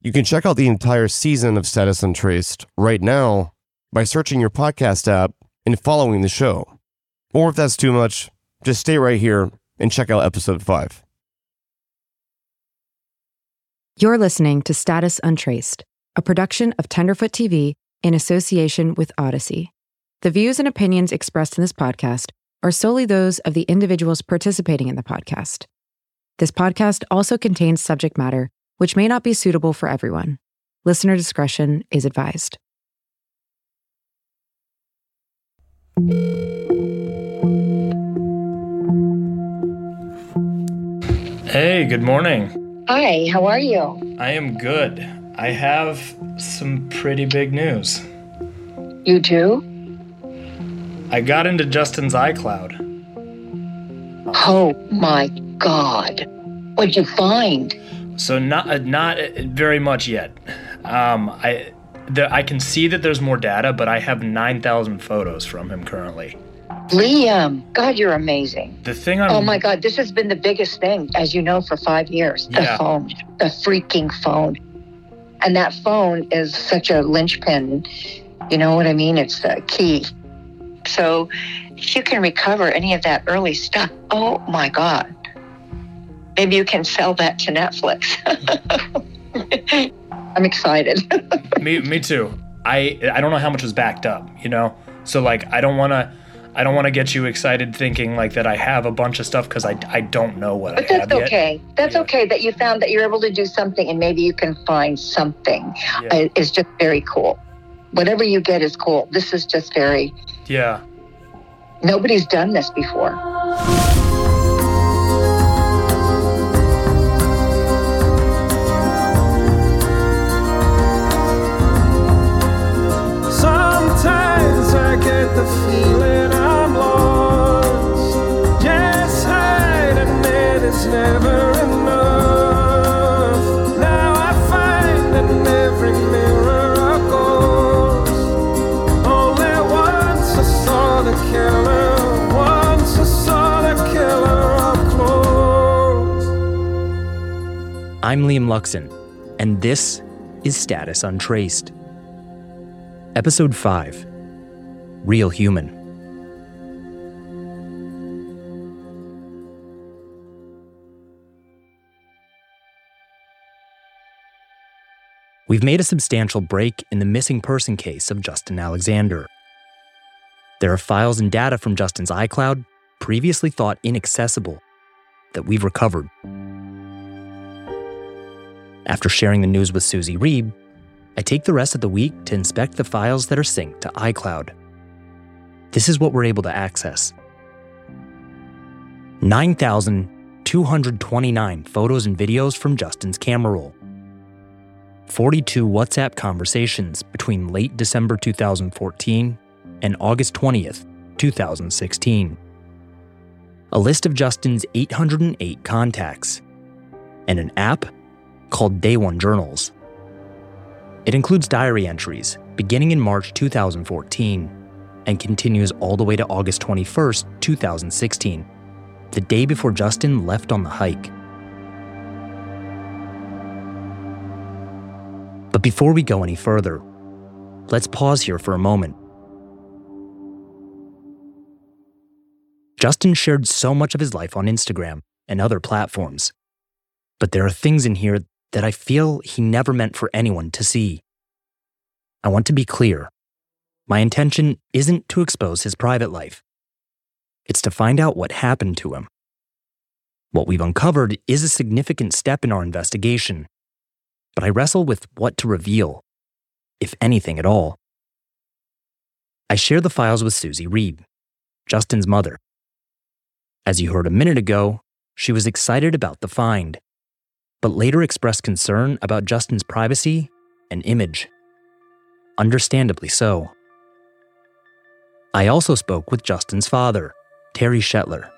You can check out the entire season of Status Untraced right now by searching your podcast app and following the show. Or if that's too much, just stay right here and check out episode 5. You're listening to Status Untraced, a production of Tenderfoot TV in association with Odyssey. The views and opinions expressed in this podcast are solely those of the individuals participating in the podcast. This podcast also contains subject matter which may not be suitable for everyone. Listener discretion is advised. Hey, good morning. Hi, how are you? I am good. I have some pretty big news. You do? I got into Justin's iCloud. Oh my God. What'd you find? So not very much yet. I can see that there's more data, but I have 9,000 photos from him currently. Liam, God, you're amazing. The thing Oh my God, this has been the biggest thing, as you know, for 5 years. The phone, the freaking phone. And that phone is such a linchpin. You know what I mean? It's the key. So if you can recover any of that early stuff, oh my God. Maybe you can sell that to Netflix. I'm excited. Me too. I don't know how much was backed up, you know? So like I don't want to get you excited thinking like that I have a bunch of stuff because I don't know what I have yet. But that's okay. That's okay that you found that you're able to do something and maybe you can find something. Yeah. It's just very cool. Whatever you get is cool. This is just very... Yeah. Nobody's done this before. Sometimes I get the feeling I'm lost. Just hiding it is never enough. Now I find in every mirror a ghost. Only once I saw the killer. Once I saw the killer up close. I'm Liam Luxon, and this is Status Untraced. Episode 5, Real Human. We've made a substantial break in the missing person case of Justin Alexander. There are files and data from Justin's iCloud, previously thought inaccessible, that we've recovered. After sharing the news with Susie Reeb, I take the rest of the week to inspect the files that are synced to iCloud. This is what we're able to access. 9,229 photos and videos from Justin's camera roll. 42 WhatsApp conversations between late December 2014 and August 20th, 2016. A list of Justin's 808 contacts. And an app called Day One Journals. It includes diary entries beginning in March 2014 and continues all the way to August 21st, 2016, the day before Justin left on the hike. But before we go any further, let's pause here for a moment. Justin shared so much of his life on Instagram and other platforms, but there are things in here that I feel he never meant for anyone to see. I want to be clear. My intention isn't to expose his private life. It's to find out what happened to him. What we've uncovered is a significant step in our investigation, but I wrestle with what to reveal, if anything at all. I share the files with Susie Reeb, Justin's mother. As you heard a minute ago, she was excited about the find, but later expressed concern about Justin's privacy and image. Understandably so. I also spoke with Justin's father, Terry Shetler.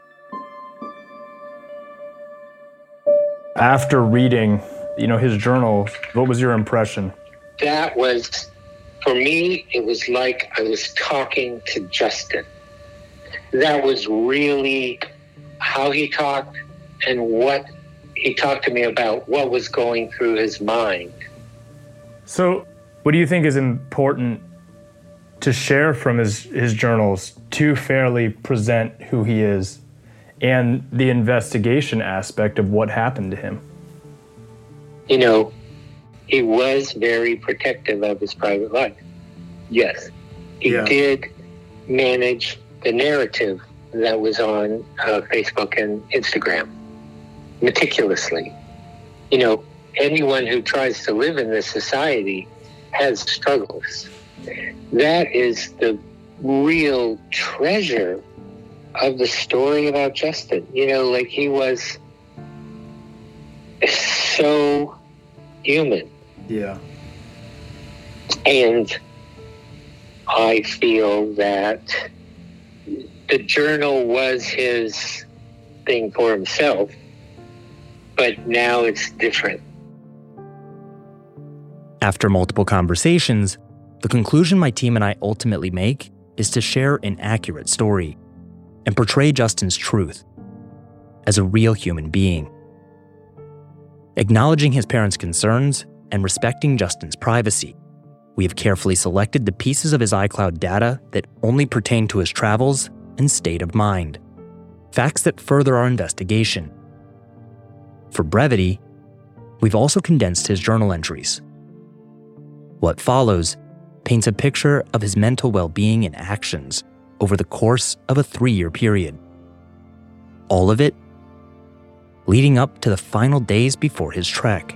After reading, his journal, what was your impression? That was, for me, it was like I was talking to Justin. That was really how he talked and what he talked to me about what was going through his mind. So what do you think is important to share from his journals to fairly present who he is and the investigation aspect of what happened to him? You know, he was very protective of his private life. Yes, he did manage the narrative that was on Facebook and Instagram meticulously. You know, anyone who tries to live in this society has struggles. That is the real treasure of the story about Justin. You know, like, he was so human. Yeah. And I feel that the journal was his thing for himself, but now it's different. After multiple conversations, the conclusion my team and I ultimately make is to share an accurate story and portray Justin's truth as a real human being. Acknowledging his parents' concerns and respecting Justin's privacy, we have carefully selected the pieces of his iCloud data that only pertain to his travels and state of mind, facts that further our investigation. For brevity, we've also condensed his journal entries. What follows paints a picture of his mental well-being and actions over the course of a 3-year period. All of it leading up to the final days before his trek.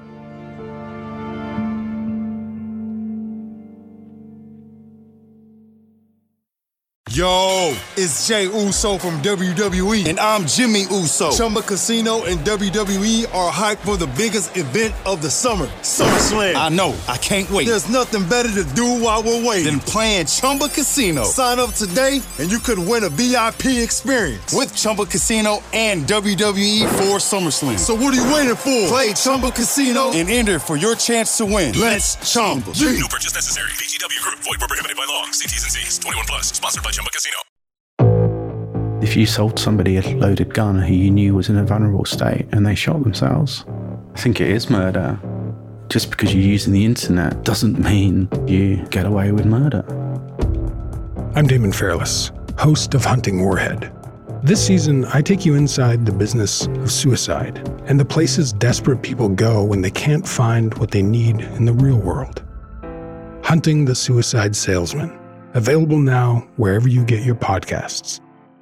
Yo, it's Jey Uso from WWE, and I'm Jimmy Uso. Chumba Casino and WWE are hyped for the biggest event of the summer, SummerSlam. I know, I can't wait. There's nothing better to do while we're waiting than playing Chumba Casino. Sign up today, and you could win a VIP experience with Chumba Casino and WWE for SummerSlam. So what are you waiting for? Play Chumba Casino and enter for your chance to win. Let's Chumba. No purchase necessary. VGW Group. Void where prohibited by law. See T's and C's. 21 plus. Sponsored by Chumba Casino. If you sold somebody a loaded gun who you knew was in a vulnerable state and they shot themselves, I think it is murder. Just because you're using the internet doesn't mean you get away with murder. I'm Damon Fairless, host of Hunting Warhead. This season, I take you inside the business of suicide and the places desperate people go when they can't find what they need in the real world. Hunting the Suicide Salesman. Available now wherever you get your podcasts.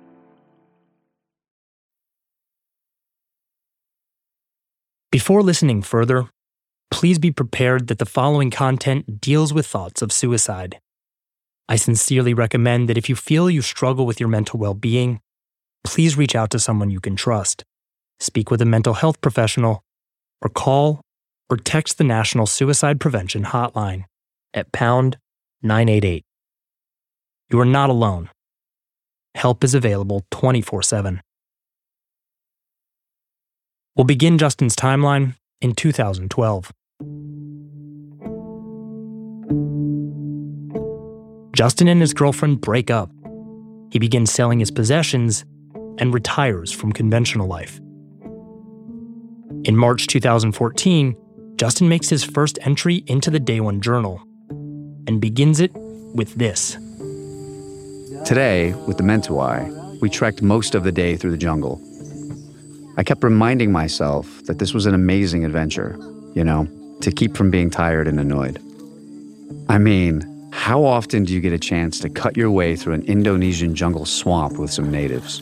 Before listening further, please be prepared that the following content deals with thoughts of suicide. I sincerely recommend that if you feel you struggle with your mental well-being, please reach out to someone you can trust, speak with a mental health professional, or call or text the National Suicide Prevention Hotline at pound 988. You are not alone. Help is available 24/7. We'll begin Justin's timeline in 2012. Justin and his girlfriend break up. He begins selling his possessions and retires from conventional life. In March 2014, Justin makes his first entry into the Day One Journal and begins it with this. Today, with the Mentawai, we trekked most of the day through the jungle. I kept reminding myself that this was an amazing adventure, to keep from being tired and annoyed. I mean, how often do you get a chance to cut your way through an Indonesian jungle swamp with some natives?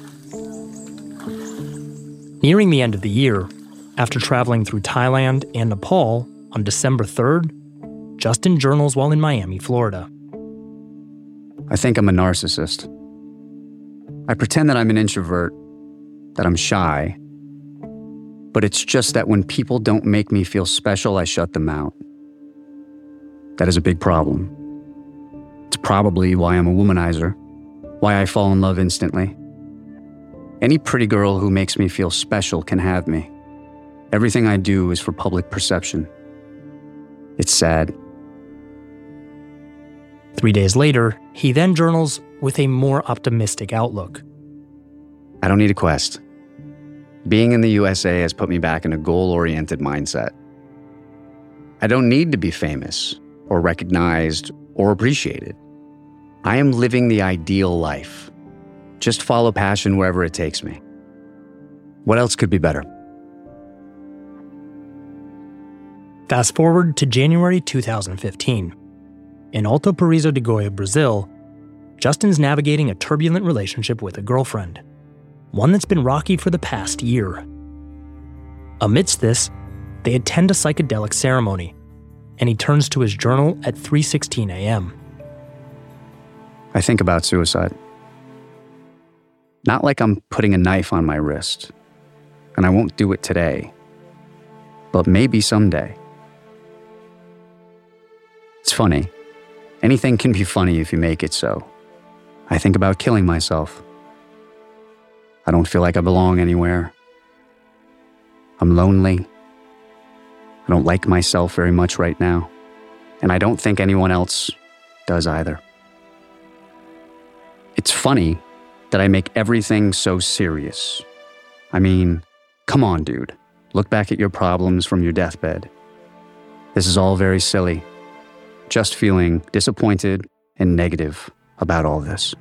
Nearing the end of the year, after traveling through Thailand and Nepal on December 3rd, Justin journals while in Miami, Florida. I think I'm a narcissist. I pretend that I'm an introvert, that I'm shy, but it's just that when people don't make me feel special, I shut them out. That is a big problem. It's probably why I'm a womanizer, why I fall in love instantly. Any pretty girl who makes me feel special can have me. Everything I do is for public perception. It's sad. 3 days later, he then journals with a more optimistic outlook. I don't need a quest. Being in the USA has put me back in a goal-oriented mindset. I don't need to be famous or recognized or appreciated. I am living the ideal life. Just follow passion wherever it takes me. What else could be better? Fast forward to January 2015. In Alto Paraíso de Goiás, Brazil, Justin's navigating a turbulent relationship with a girlfriend, one that's been rocky for the past year. Amidst this, they attend a psychedelic ceremony, and he turns to his journal at 3:16 a.m. I think about suicide. Not like I'm putting a knife on my wrist, and I won't do it today, but maybe someday. It's funny. Anything can be funny if you make it so. I think about killing myself. I don't feel like I belong anywhere. I'm lonely. I don't like myself very much right now, and I don't think anyone else does either. It's funny that I make everything so serious. I mean, come on, dude. Look back at your problems from your deathbed. This is all very silly. Just feeling disappointed and negative about all this.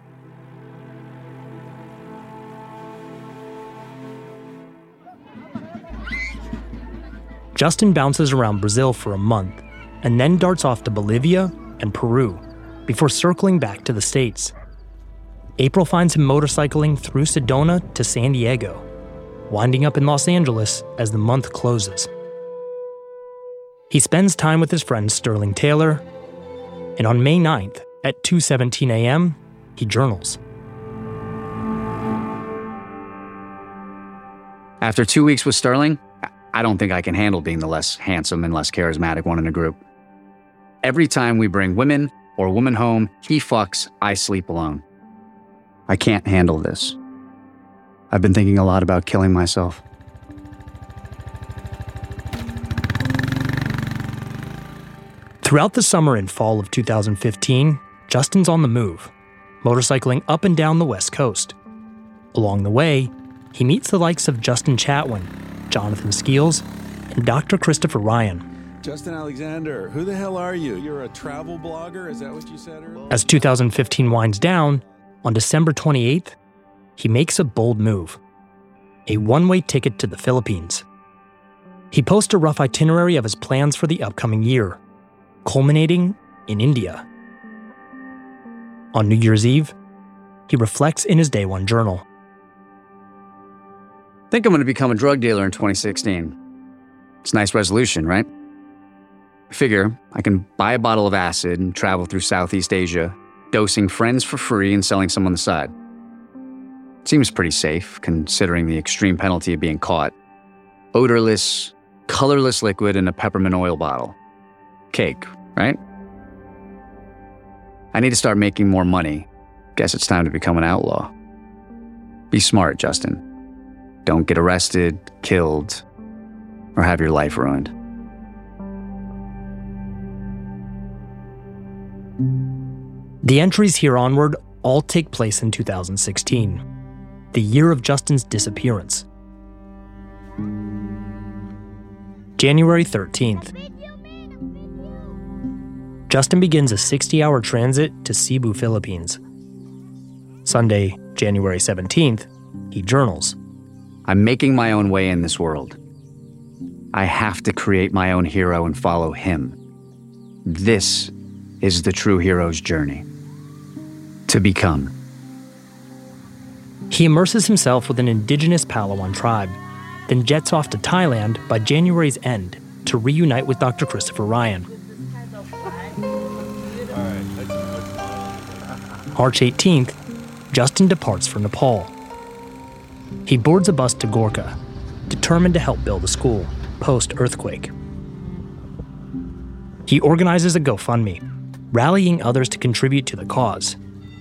Justin bounces around Brazil for a month and then darts off to Bolivia and Peru before circling back to the States. April finds him motorcycling through Sedona to San Diego, winding up in Los Angeles as the month closes. He spends time with his friend Sterling Taylor, and on May 9th at 2:17 a.m., he journals. After 2 weeks with Sterling, I don't think I can handle being the less handsome and less charismatic one in the group. Every time we bring women or a woman home, he fucks, I sleep alone. I can't handle this. I've been thinking a lot about killing myself. Throughout the summer and fall of 2015, Justin's on the move, motorcycling up and down the West Coast. Along the way, he meets the likes of Justin Chatwin, Jonathan Skeels, and Dr. Christopher Ryan. Justin Alexander, who the hell are you? You're a travel blogger? Is that what you said earlier? As 2015 winds down, on December 28th, he makes a bold move. A one-way ticket to the Philippines. He posts a rough itinerary of his plans for the upcoming year, culminating in India. On New Year's Eve, he reflects in his Day One journal. I think I'm going to become a drug dealer in 2016. It's a nice resolution, right? I figure I can buy a bottle of acid and travel through Southeast Asia, dosing friends for free and selling some on the side. Seems pretty safe, considering the extreme penalty of being caught. Odorless, colorless liquid in a peppermint oil bottle. Cake, right? I need to start making more money. Guess it's time to become an outlaw. Be smart, Justin. Don't get arrested, killed, or have your life ruined. The entries here onward all take place in 2016, the year of Justin's disappearance. January 13th. Justin begins a 60-hour transit to Cebu, Philippines. Sunday, January 17th, he journals. I'm making my own way in this world. I have to create my own hero and follow him. This is the true hero's journey. To become. He immerses himself with an indigenous Palawan tribe, then jets off to Thailand by January's end to reunite with Dr. Christopher Ryan. March 18th, Justin departs for Nepal. He boards a bus to Gorkha, determined to help build a school post-earthquake. He organizes a GoFundMe, rallying others to contribute to the cause.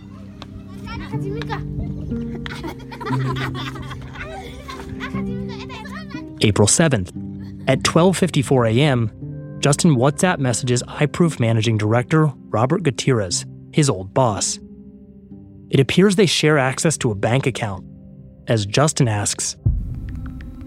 April 7th, at 12:54 a.m., Justin WhatsApp messages iProof managing director Robert Gutierrez, his old boss. It appears they share access to a bank account, as Justin asks,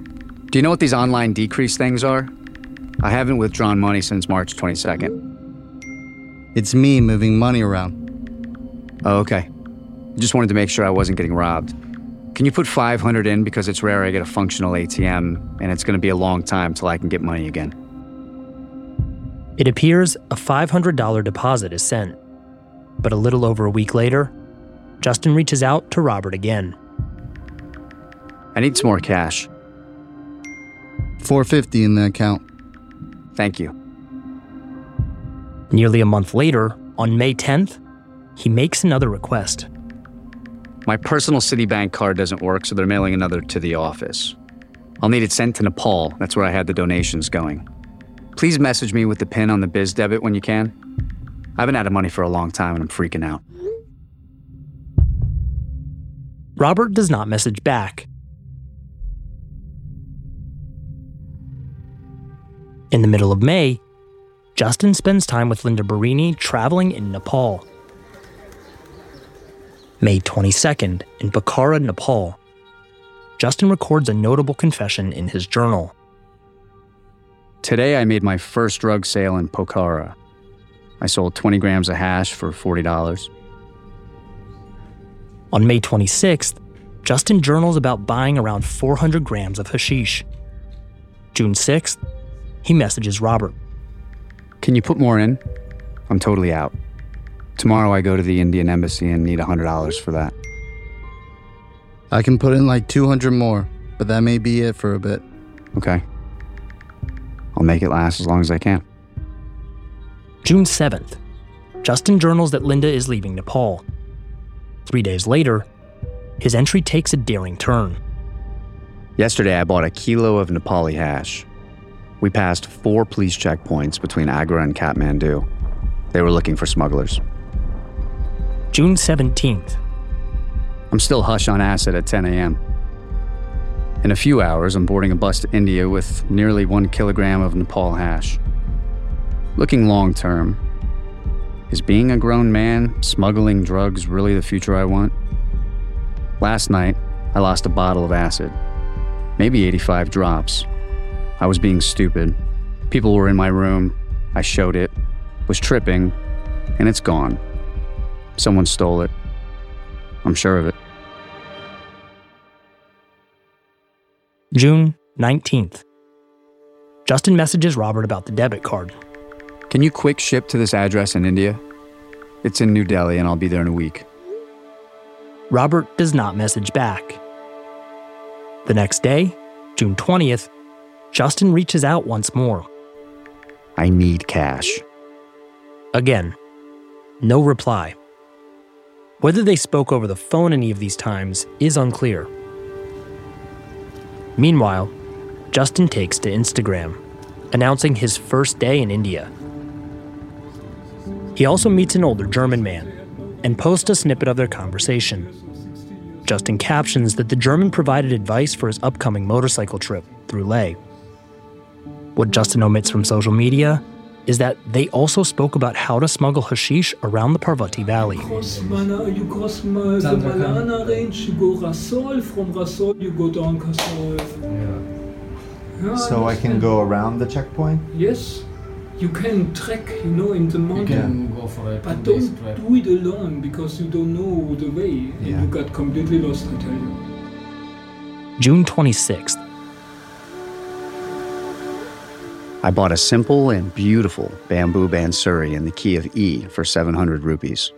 Do you know what these online decrease things are? I haven't withdrawn money since March 22nd. It's me moving money around. Oh, okay. Just wanted to make sure I wasn't getting robbed. Can you put 500 in because it's rare I get a functional ATM and it's going to be a long time till I can get money again? It appears a $500 deposit is sent, but a little over a week later, Justin reaches out to Robert again. I need some more cash. $450 in the account. Thank you. Nearly a month later, on May 10th, he makes another request. My personal Citibank card doesn't work, so they're mailing another to the office. I'll need it sent to Nepal. That's where I had the donations going. Please message me with the PIN on the Biz Debit when you can. I haven't had money for a long time and I'm freaking out. Robert does not message back. In the middle of May, Justin spends time with Linda Barini traveling in Nepal. May 22nd, in Pokhara, Nepal, Justin records a notable confession in his journal. Today I made my first drug sale in Pokhara. I sold 20 grams of hash for $40. On May 26th, Justin journals about buying around 400 grams of hashish. June 6th, he messages Robert. Can you put more in? I'm totally out. Tomorrow I go to the Indian Embassy and need $100 for that. I can put in like 200 more, but that may be it for a bit. Okay. I'll make it last as long as I can. June 7th, Justin journals that Linda is leaving Nepal. 3 days later, his entry takes a daring turn. Yesterday I bought a kilo of Nepali hash. We passed 4 police checkpoints between Agra and Kathmandu. They were looking for smugglers. June 17th. I'm still hush on acid at 10 a.m. In a few hours, I'm boarding a bus to India with nearly 1 kilogram of Nepal hash. Looking long term, is being a grown man smuggling drugs really the future I want? Last night, I lost a bottle of acid, maybe 85 drops. I was being stupid. People were in my room. I showed it, was tripping, and it's gone. Someone stole it. I'm sure of it. June 19th. Justin messages Robert about the debit card. Can you quick ship to this address in India? It's in New Delhi and I'll be there in a week. Robert does not message back. The next day, June 20th, Justin reaches out once more. I need cash. Again, no reply. Whether they spoke over the phone any of these times is unclear. Meanwhile, Justin takes to Instagram, announcing his first day in India. He also meets an older German man and posts a snippet of their conversation. Justin captions that the German provided advice for his upcoming motorcycle trip through Leh. What Justin omits from social media is that they also spoke about how to smuggle hashish around the Parvati Valley. You cross the Malana range, you go Rasol, from Rasol you go down Kasol. Yeah. So I can go around the checkpoint? Yes. You can trek, in the mountain. Go for it. But don't do it alone because you don't know the way. And you got completely lost, I tell you. June 26th. I bought a simple and beautiful bamboo bansuri in the key of E for 700 rupees.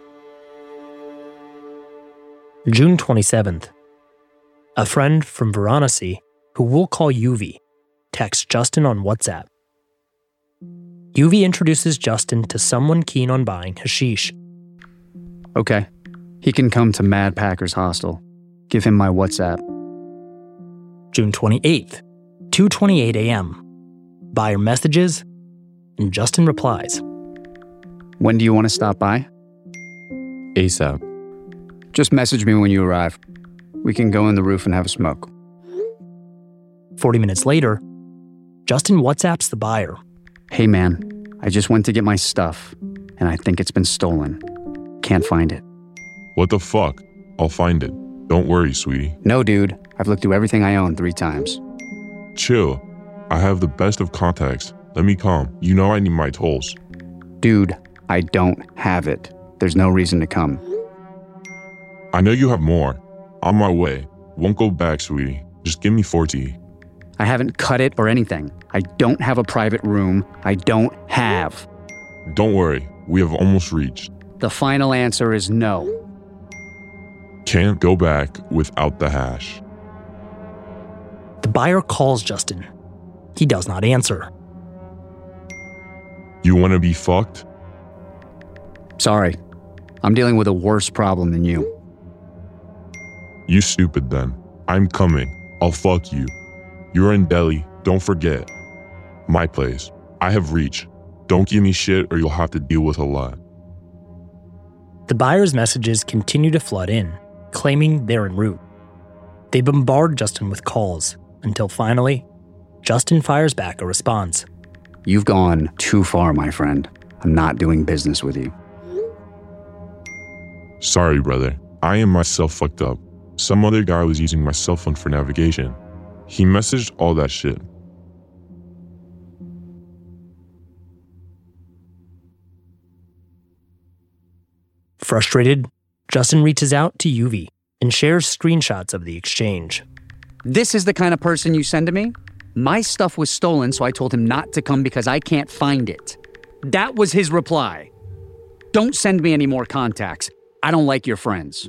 June 27th. A friend from Varanasi, who we'll call Yuvi, texts Justin on WhatsApp. Yuvi introduces Justin to someone keen on buying hashish. Okay. He can come to Mad Packers Hostel. Give him my WhatsApp. June 28th, 2:28 a.m. Buyer messages, and Justin replies. When do you want to stop by? ASAP. Just message me when you arrive. We can go in the roof and have a smoke. 40 minutes later, Justin WhatsApps the buyer. Hey man, I just went to get my stuff, and I think it's been stolen. Can't find it. What the fuck? I'll find it. Don't worry, sweetie. No, dude. I've looked through everything I own 3 times. Chill. I have the best of contacts. Let me come. You know I need my tolls. Dude, I don't have it. There's no reason to come. I know you have more. On my way. Won't go back, sweetie. Just give me 40. I haven't cut it or anything. I don't have a private room. I don't have. Don't worry. We have almost reached. The final answer is no. Can't go back without the hash. The buyer calls Justin. He does not answer. You want to be fucked? Sorry. I'm dealing with a worse problem than you. You stupid then. I'm coming. I'll fuck you. You're in Delhi. Don't forget. My place. I have reach. Don't give me shit or you'll have to deal with a lot. The buyer's messages continue to flood in, claiming they're en route. They bombard Justin with calls until finally, Justin fires back a response. You've gone too far, my friend. I'm not doing business with you. Sorry, brother. I am myself fucked up. Some other guy was using my cell phone for navigation. He messaged all that shit. Frustrated, Justin reaches out to Yuvi and shares screenshots of the exchange. This is the kind of person you send to me? My stuff was stolen, so I told him not to come because I can't find it. That was his reply. Don't send me any more contacts. I don't like your friends.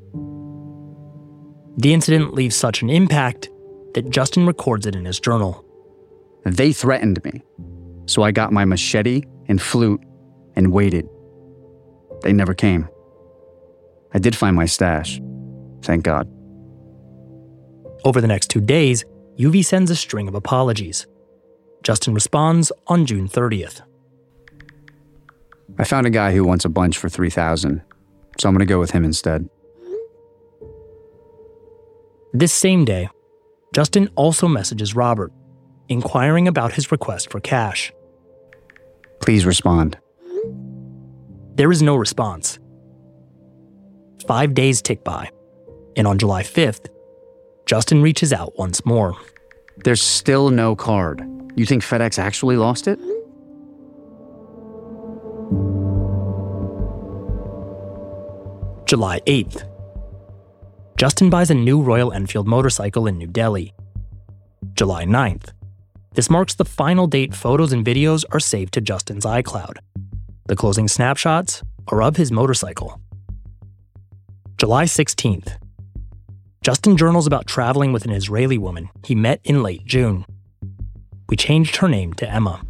The incident leaves such an impact that Justin records it in his journal. They threatened me, so I got my machete and flute and waited. They never came. I did find my stash. Thank God. Over the next 2 days, Yuvi sends a string of apologies. Justin responds on June 30th. I found a guy who wants a bunch for $3,000, so I'm going to go with him instead. This same day, Justin also messages Robert, inquiring about his request for cash. Please respond. There is no response. 5 days tick by, and on July 5th, Justin reaches out once more. There's still no card. You think FedEx actually lost it? July 8th. Justin buys a new Royal Enfield motorcycle in New Delhi. July 9th. This marks the final date photos and videos are saved to Justin's iCloud. The closing snapshots are of his motorcycle. July 16th. Justin journals about traveling with an Israeli woman he met in late June. We changed her name to Emma.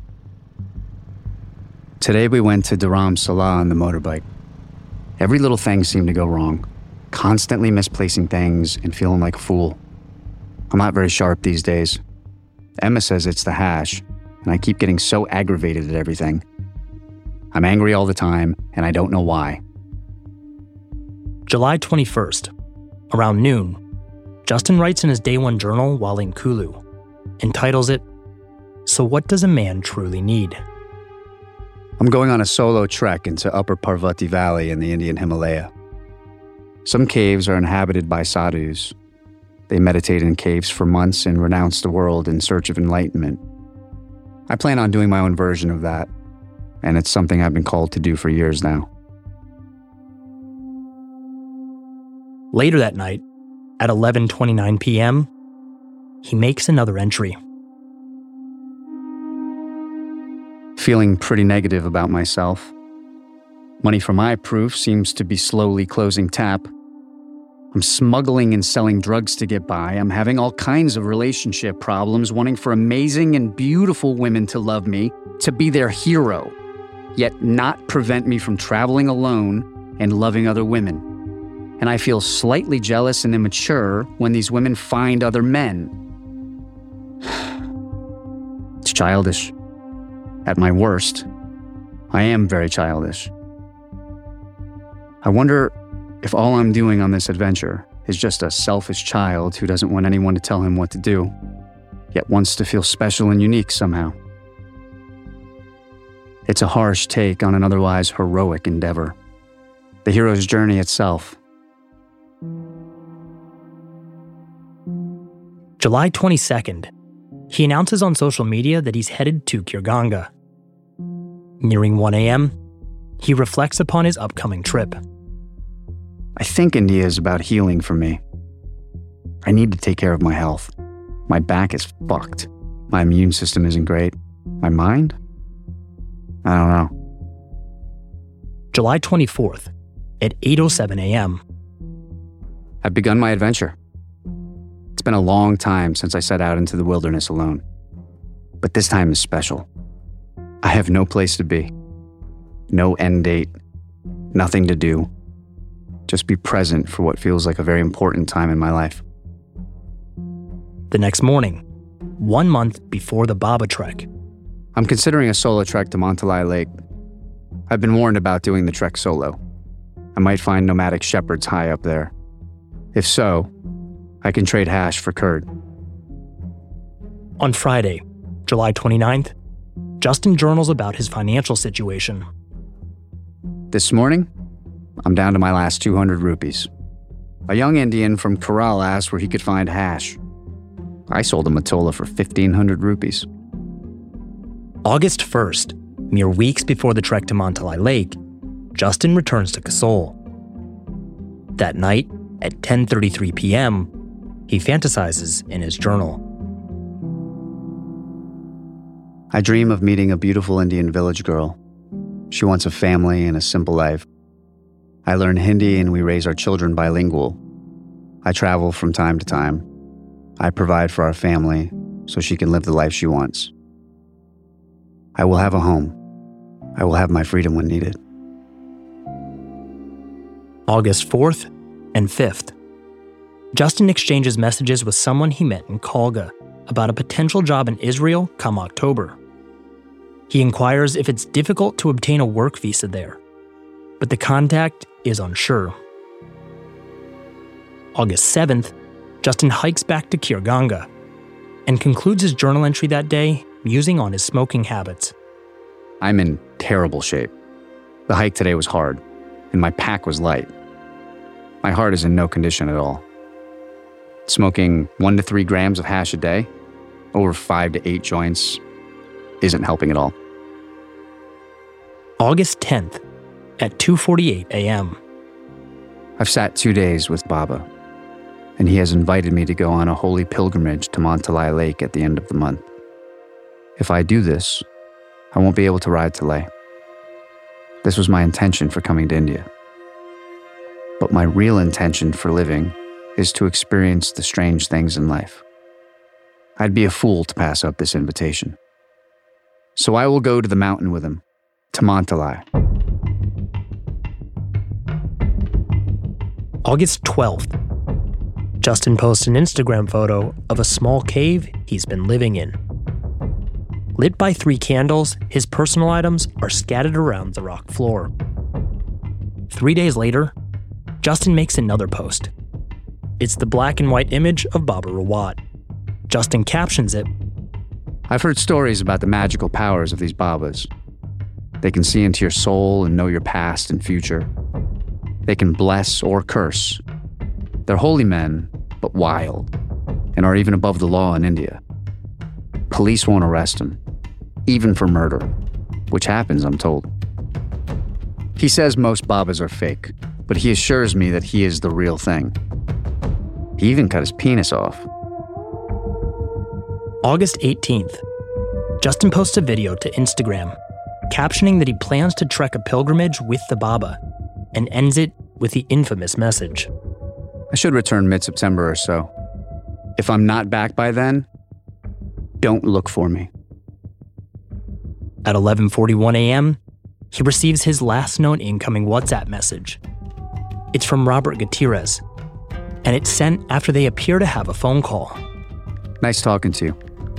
Today we went to Dharam Salah on the motorbike. Every little thing seemed to go wrong. Constantly misplacing things and feeling like a fool. I'm not very sharp these days. Emma says it's the hash, and I keep getting so aggravated at everything. I'm angry all the time, and I don't know why. July 21st. Around noon, Justin writes in his day one journal while in Kulu, entitles it, "So what does a man truly need?" I'm going on a solo trek into Upper Parvati Valley in the Indian Himalaya. Some caves are inhabited by sadhus. They meditate in caves for months and renounce the world in search of enlightenment. I plan on doing my own version of that, and it's something I've been called to do for years now. Later that night, at 11:29 p.m., he makes another entry. Feeling pretty negative about myself. Money for my proof seems to be slowly closing tap. I'm smuggling and selling drugs to get by. I'm having all kinds of relationship problems, wanting for amazing and beautiful women to love me, to be their hero, yet not prevent me from traveling alone and loving other women. And I feel slightly jealous and immature when these women find other men. It's childish. At my worst, I am very childish. I wonder if all I'm doing on this adventure is just a selfish child who doesn't want anyone to tell him what to do, yet wants to feel special and unique somehow. It's a harsh take on an otherwise heroic endeavor. The hero's journey itself. July 22nd. He announces on social media that he's headed to Kirganga. Nearing 1 a.m., he reflects upon his upcoming trip. I think India is about healing for me. I need to take care of my health. My back is fucked. My immune system isn't great. My mind? I don't know. July 24th, at 8:07 a.m. I've begun my adventure. It's been a long time since I set out into the wilderness alone. But this time is special. I have no place to be. No end date. Nothing to do. Just be present for what feels like a very important time in my life. The next morning, 1 month before the Baba Trek. I'm considering a solo trek to Montalai Lake. I've been warned about doing the trek solo. I might find nomadic shepherds high up there. If so, I can trade hash for curd. On Friday, July 29th, Justin journals about his financial situation. This morning, I'm down to my last 200 rupees. A young Indian from Kerala asked where he could find hash. I sold him a tola for 1,500 rupees. August 1st, mere weeks before the trek to Montalai Lake, Justin returns to Kasol. That night, at 10:33 p.m., he fantasizes in his journal. I dream of meeting a beautiful Indian village girl. She wants a family and a simple life. I learn Hindi and we raise our children bilingual. I travel from time to time. I provide for our family so she can live the life she wants. I will have a home. I will have my freedom when needed. August 4th and 5th. Justin exchanges messages with someone he met in Kalga about a potential job in Israel come October. He inquires if it's difficult to obtain a work visa there, but the contact is unsure. August 7th, Justin hikes back to Kirganga and concludes his journal entry that day musing on his smoking habits. I'm in terrible shape. The hike today was hard, and my pack was light. My heart is in no condition at all. Smoking 1 to 3 grams of hash a day, over 5 to 8 joints, isn't helping at all. August 10th, at 2:48 a.m. I've sat 2 days with Baba, and he has invited me to go on a holy pilgrimage to Montalai Lake at the end of the month. If I do this, I won't be able to ride to Leh. This was my intention for coming to India. But my real intention for living is to experience the strange things in life. I'd be a fool to pass up this invitation. So I will go to the mountain with him, to Montalai. August 12th. Justin posts an Instagram photo of a small cave he's been living in. Lit by 3 candles, his personal items are scattered around the rock floor. 3 days later, Justin makes another post. It's the black and white image of Baba Rawat. Justin captions it, I've heard stories about the magical powers of these Babas. They can see into your soul and know your past and future. They can bless or curse. They're holy men, but wild, and are even above the law in India. Police won't arrest them, even for murder, which happens, I'm told. He says most Babas are fake, but he assures me that he is the real thing. He even cut his penis off. August 18th. Justin posts a video to Instagram, captioning that he plans to trek a pilgrimage with the Baba, and ends it with the infamous message. I should return mid-September or so. If I'm not back by then, don't look for me. At 11:41 a.m., he receives his last known incoming WhatsApp message. It's from Robert Gutierrez, and it's sent after they appear to have a phone call. Nice talking to you.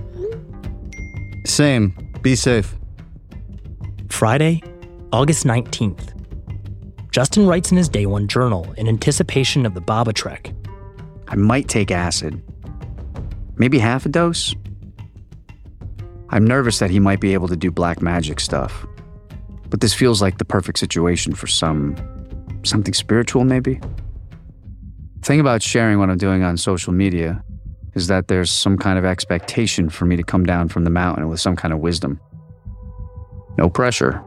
Same. Be safe. Friday, August 19th. Justin writes in his Day One journal in anticipation of the Baba Trek. I might take acid. Maybe half a dose? I'm nervous that he might be able to do black magic stuff. But this feels like the perfect situation for something spiritual maybe? The thing about sharing what I'm doing on social media is that there's some kind of expectation for me to come down from the mountain with some kind of wisdom. No pressure.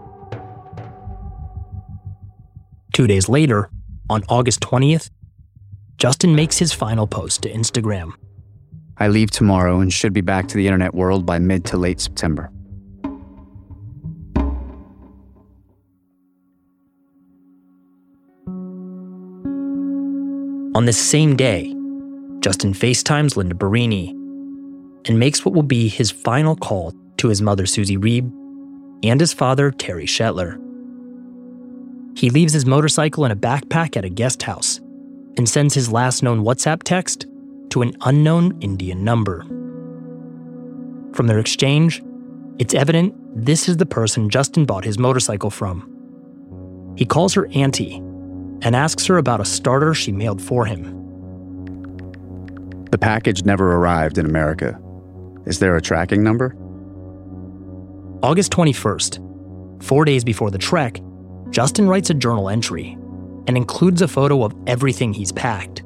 2 days later, on August 20th, Justin makes his final post to Instagram. I leave tomorrow and should be back to the internet world by mid to late September. On this same day, Justin FaceTimes Linda Barini and makes what will be his final call to his mother, Susie Reeb, and his father, Terry Shetler. He leaves his motorcycle in a backpack at a guest house and sends his last known WhatsApp text to an unknown Indian number. From their exchange, it's evident this is the person Justin bought his motorcycle from. He calls her Auntie and asks her about a starter she mailed for him. The package never arrived in America. Is there a tracking number? August 21st, 4 days before the trek, Justin writes a journal entry and includes a photo of everything he's packed.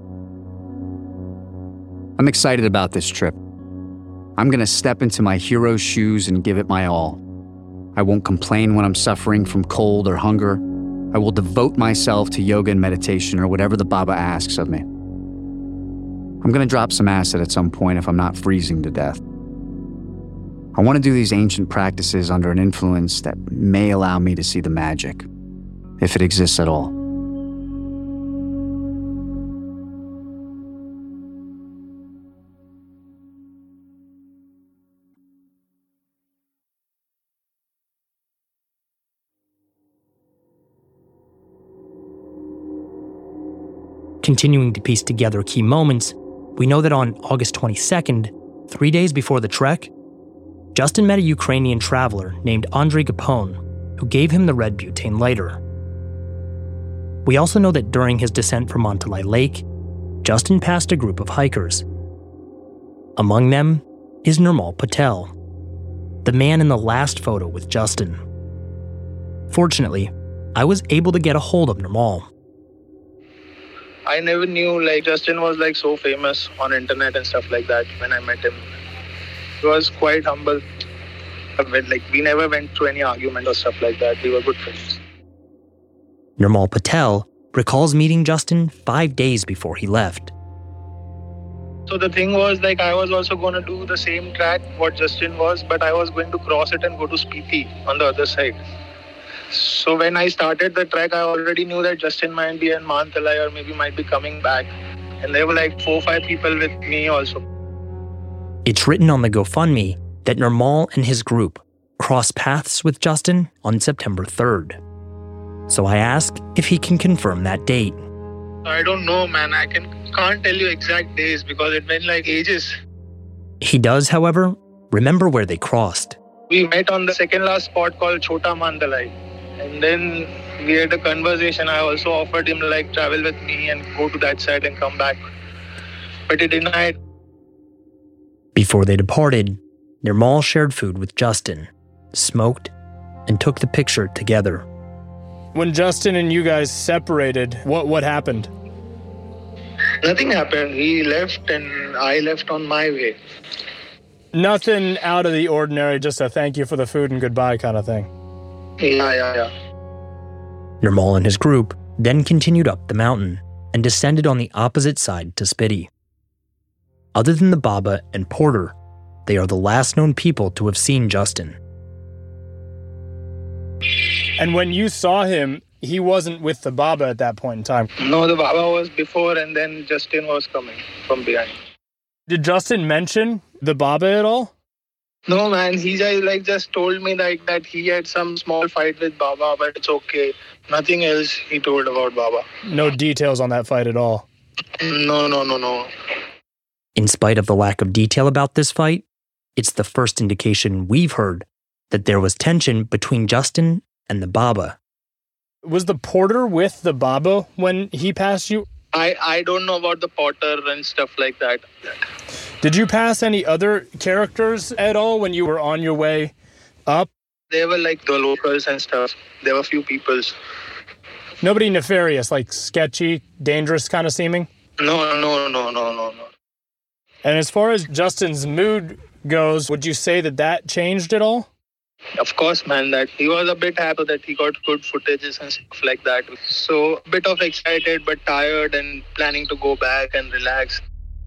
I'm excited about this trip. I'm going to step into my hero's shoes and give it my all. I won't complain when I'm suffering from cold or hunger. I will devote myself to yoga and meditation or whatever the Baba asks of me. I'm going to drop some acid at some point if I'm not freezing to death. I want to do these ancient practices under an influence that may allow me to see the magic, if it exists at all. Continuing to piece together key moments, we know that on August 22nd, 3 days before the trek, Justin met a Ukrainian traveler named Andrei Gapon, who gave him the red butane lighter. We also know that during his descent from Montelai Lake, Justin passed a group of hikers. Among them is Nirmal Patel, the man in the last photo with Justin. Fortunately, I was able to get a hold of Nirmal. I never knew Justin was so famous on internet and stuff like that when I met him. He was quite humble. We never went through any argument or stuff like that. We were good friends. Nirmal Patel recalls meeting Justin 5 days before he left. So the thing was I was also going to do the same track what Justin was, but I was going to cross it and go to Spiti on the other side. So when I started the trek, I already knew that Justin might be in Mantalai or maybe might be coming back. And there were 4 or 5 people with me also. It's written on the GoFundMe that Nirmal and his group crossed paths with Justin on September 3rd. So I ask if he can confirm that date. I don't know, man. I can't tell you exact days because it went ages. He does, however, remember where they crossed. We met on the second last spot called Chota Mandalai. And then we had a conversation. I also offered him travel with me and go to that side and come back. But he denied. Before they departed, Nirmal shared food with Justin, smoked, and took the picture together. When Justin and you guys separated, what happened? Nothing happened. He left and I left on my way. Nothing out of the ordinary, just a thank you for the food and goodbye kind of thing. Yeah. Nirmal and his group then continued up the mountain and descended on the opposite side to Spiti. Other than the Baba and Porter, they are the last known people to have seen Justin. And when you saw him, he wasn't with the Baba at that point in time? No, the Baba was before and then Justin was coming from behind. Did Justin mention the Baba at all? No, man. He just told me that he had some small fight with Baba, but it's okay. Nothing else he told about Baba. No details on that fight at all? No. In spite of the lack of detail about this fight, it's the first indication we've heard that there was tension between Justin and the Baba. Was the Porter with the Baba when he passed you? I don't know about the Porter and stuff like that. Did you pass any other characters at all when you were on your way up? They were the locals and stuff. There were a few peoples. Nobody nefarious, sketchy, dangerous kind of seeming? No. And as far as Justin's mood goes, would you say that changed at all? Of course, man, that he was a bit happy that he got good footages and stuff like that. So a bit of excited but tired and planning to go back and relax.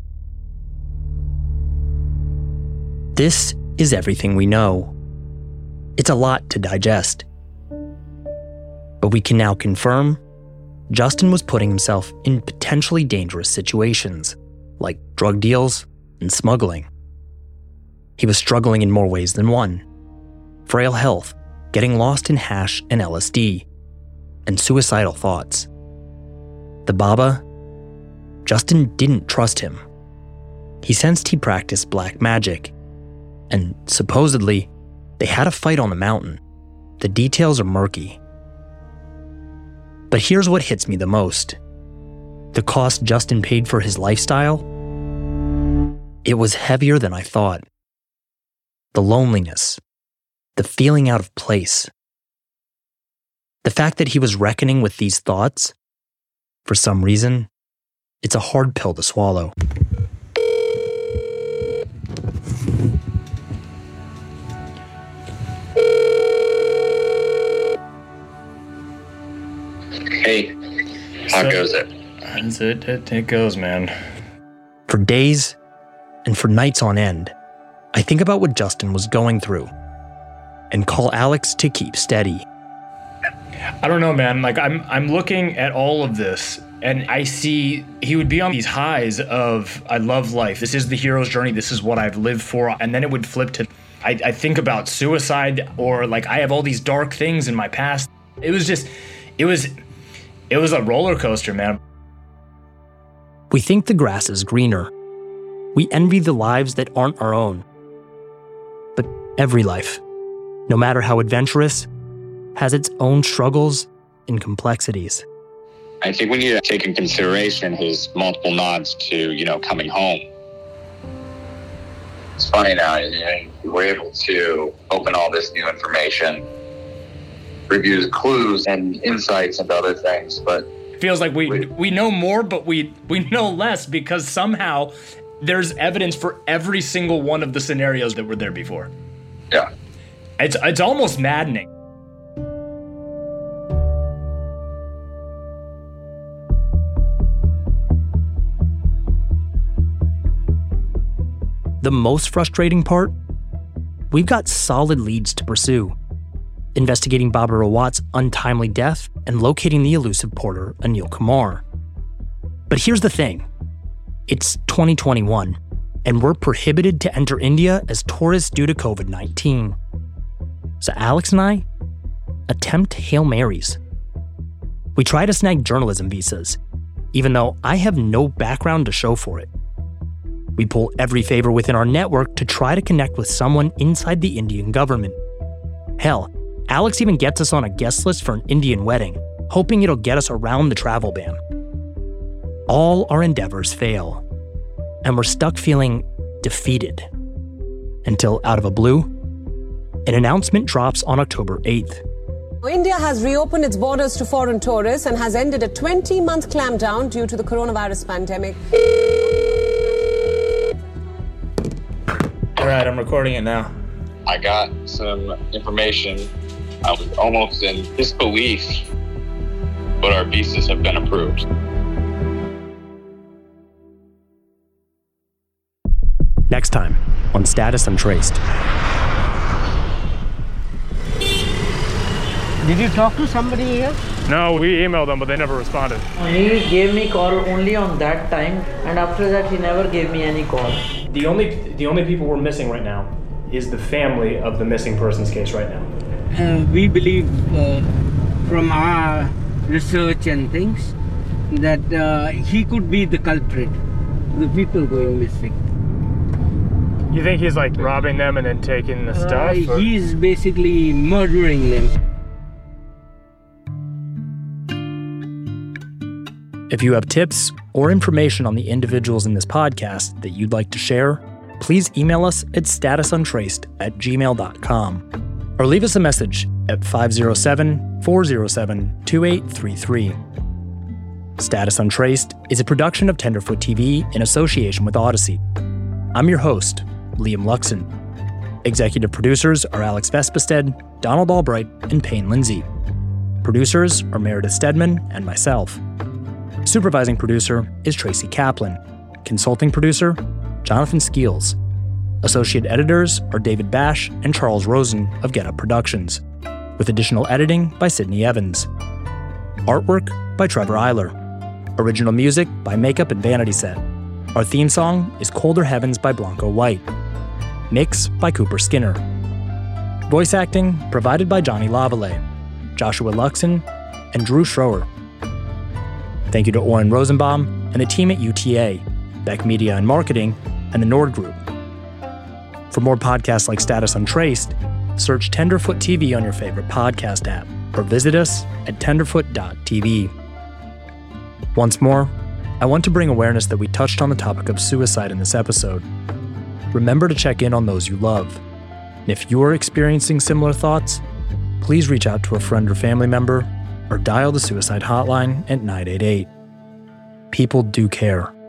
This is everything we know. It's a lot to digest. But we can now confirm Justin was putting himself in potentially dangerous situations, like drug deals and smuggling. He was struggling in more ways than one. Frail health, getting lost in hash and LSD, and suicidal thoughts. The Baba, Justin didn't trust him. He sensed he practiced black magic, and supposedly, they had a fight on the mountain. The details are murky. But here's what hits me the most. The cost Justin paid for his lifestyle? It was heavier than I thought. The loneliness, the feeling out of place. The fact that he was reckoning with these thoughts, for some reason, it's a hard pill to swallow. Hey, how goes it? It goes, man. For days, and for nights on end, I think about what Justin was going through, and call Alex to keep steady. I don't know, man. Like, I'm looking at all of this, and I see he would be on these highs of, I love life. This is the hero's journey. This is what I've lived for. And then it would flip to, I think about suicide, or like, I have all these dark things in my past. It was a roller coaster, man. We think the grass is greener. We envy the lives that aren't our own. But every life, no matter how adventurous, has its own struggles and complexities. I think we need to take in consideration his multiple nods to, coming home. It's funny now, we're able to open all this new information, review clues and insights into other things, but feels like we know more, but we know less, because somehow there's evidence for every single one of the scenarios that were there before. Yeah. It's almost maddening. The most frustrating part? We've got solid leads to pursue. Investigating Baba Rawat's untimely death and locating the elusive porter Anil Kumar. But here's the thing. It's 2021, and we're prohibited to enter India as tourists due to COVID-19. So Alex and I attempt Hail Marys. We try to snag journalism visas, even though I have no background to show for it. We pull every favor within our network to try to connect with someone inside the Indian government. Hell, Alex even gets us on a guest list for an Indian wedding, hoping it'll get us around the travel ban. All our endeavors fail, and we're stuck feeling defeated. Until, out of a blue, an announcement drops on October 8th. India has reopened its borders to foreign tourists and has ended a 20-month clampdown due to the coronavirus pandemic. All right, I'm recording it now. I got some information. I was almost in disbelief, but our visas have been approved. Next time on Status Untraced. Did you talk to somebody here? No, we emailed them, but they never responded. He gave me call only on that time, and after that he never gave me any call. The only people we're missing right now is the family of the missing persons case right now. We believe from our research and things that he could be the culprit, the people going missing. You think he's like robbing them and then taking the stuff? He's basically murdering them. If you have tips or information on the individuals in this podcast that you'd like to share, please email us at statusuntraced@gmail.com or leave us a message at 507-407-2833. Status Untraced is a production of Tenderfoot TV in association with Odyssey. I'm your host, Liam Luxon. Executive producers are Alex Vespestead, Donald Albright, and Payne Lindsay. Producers are Meredith Stedman and myself. Supervising producer is Tracy Kaplan. Consulting producer, Jonathan Skeels. Associate editors are David Bash and Charles Rosen of Get Up Productions, with additional editing by Sydney Evans. Artwork by Trevor Eiler. Original music by Makeup and Vanity Set. Our theme song is Colder Heavens by Blanco White. Mix by Cooper Skinner. Voice acting provided by Johnny Lavallee, Joshua Luxon, and Drew Schroer. Thank you to Oren Rosenbaum and the team at UTA, Beck Media and Marketing, and the Nord Group. For more podcasts like Status Untraced, search Tenderfoot TV on your favorite podcast app or visit us at tenderfoot.tv. Once more, I want to bring awareness that we touched on the topic of suicide in this episode. Remember to check in on those you love. And if you are experiencing similar thoughts, please reach out to a friend or family member or dial the suicide hotline at 988. People do care.